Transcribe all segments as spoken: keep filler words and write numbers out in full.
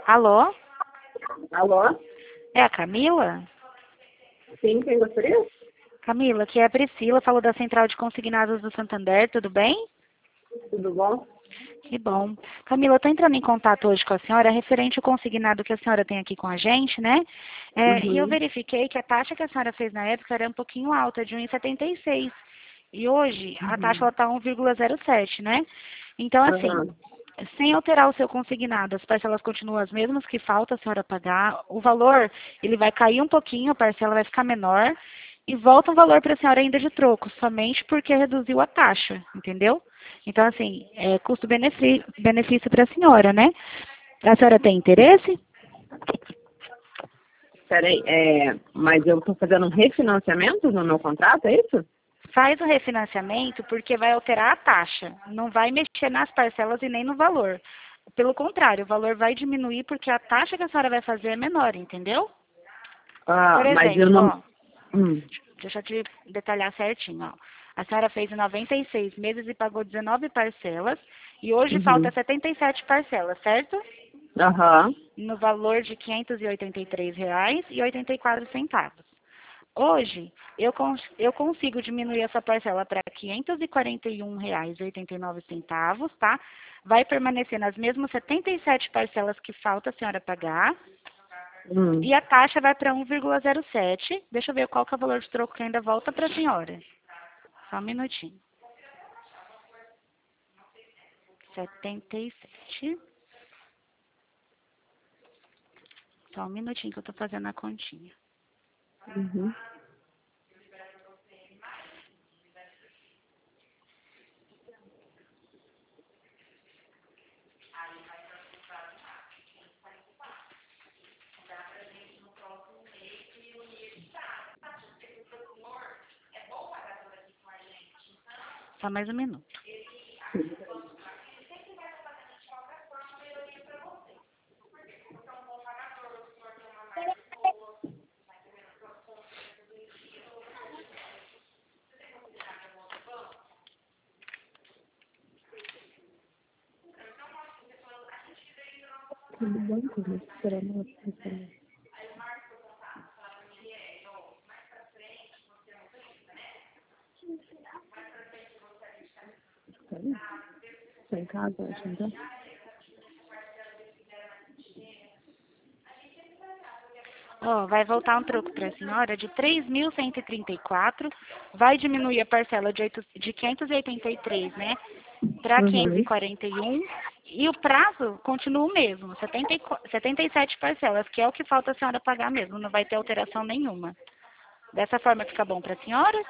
Alô? Alô? É a Camila? Sim, quem gostaria? Camila, aqui é a Priscila, falou da Central de Consignados do Santander, tudo bem? Tudo bom? Que bom. Camila, eu estou entrando em contato hoje com a senhora referente ao consignado que a senhora tem aqui com a gente, né? É, E eu Uhum. verifiquei que a taxa que a senhora fez na época era um pouquinho alta, de um vírgula setenta e seis. E hoje a taxa Uhum. está um vírgula zero sete, né? Então, assim, Aham. sem alterar o seu consignado, as parcelas continuam as mesmas que falta a senhora pagar. O valor, ele vai cair um pouquinho, a parcela vai ficar menor. E volta um valor para a senhora ainda de troco, somente porque reduziu a taxa, entendeu? Então, assim, é custo-benefício para a senhora, né? A senhora tem interesse? Peraí, é, mas eu estou fazendo um refinanciamento no meu contrato, é isso? Faz o refinanciamento porque vai alterar a taxa. Não vai mexer nas parcelas e nem no valor. Pelo contrário, o valor vai diminuir porque a taxa que a senhora vai fazer é menor, entendeu? Ah, Por mas eu exemplo, não... ó, Hum. deixa eu te detalhar certinho, ó. A senhora fez em noventa e seis meses e pagou dezenove parcelas e hoje falta Uhum. setenta e sete parcelas, certo? Aham. No valor de quinhentos e oitenta e três reais e oitenta e quatro centavos. Hoje, eu, cons eu consigo diminuir essa parcela para quinhentos e quarenta e um reais e oitenta e nove centavos, tá? Vai permanecer nas mesmas setenta e sete parcelas que falta a senhora pagar. Hum. E a taxa vai para um vírgula zero sete. Deixa eu ver qual que é o valor de troco que ainda volta para a senhora. Só um minutinho. setenta e sete. Só um minutinho que eu estou fazendo a continha. Uhum. Só mais um minuto. Tudo bom, tudo esperando você. Estou em casa, acho, então. Ó, vai voltar um troco para a senhora de três mil cento e trinta e quatro. Vai diminuir a parcela de, oito, de quinhentos e oitenta e três, né? Para quinhentos e Uhum. quarenta e um. E o prazo continua o mesmo, setenta e quatro, setenta e sete parcelas, que é o que falta a senhora pagar mesmo. Não vai ter alteração nenhuma. Dessa forma fica bom para a senhora?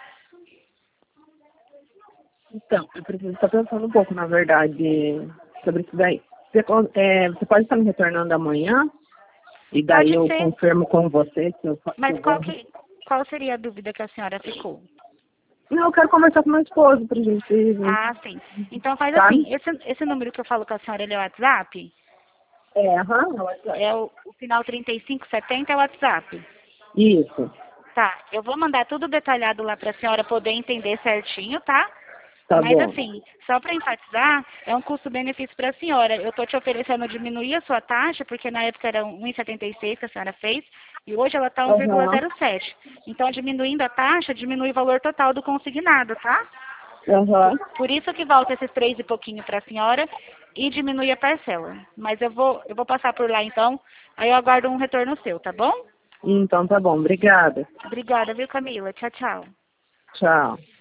Então, eu preciso estar pensando um pouco, na verdade, sobre isso daí. Você, con- é, você pode estar me retornando amanhã? E daí Pode eu ser. confirmo com você se eu, fa- se Mas eu qual, vou. que, qual seria a dúvida que a senhora ficou? Não, eu quero conversar com meu esposo pra gente, Ah, sim. Então faz sabe? assim, esse, esse número que eu falo com a senhora, ele é o WhatsApp? É, aham, é o WhatsApp. É o, o final trinta e cinco setenta é o WhatsApp. Isso, Tá, eu vou mandar tudo detalhado lá para a senhora poder entender certinho, tá? tá Mas bom. assim, só para enfatizar, é um custo-benefício para a senhora. Eu estou te oferecendo diminuir a sua taxa, porque na época era um vírgula setenta e seis que a senhora fez, e hoje ela está um vírgula Aham, zero sete. Então, diminuindo a taxa, diminui o valor total do consignado, tá? Por, aham. por isso que volta esses três e pouquinho para a senhora e diminui a parcela. Mas eu vou, eu vou passar por lá então, aí eu aguardo um retorno seu, tá bom? Então tá bom, obrigada. Obrigada, viu, Camila? Tchau, tchau. Tchau.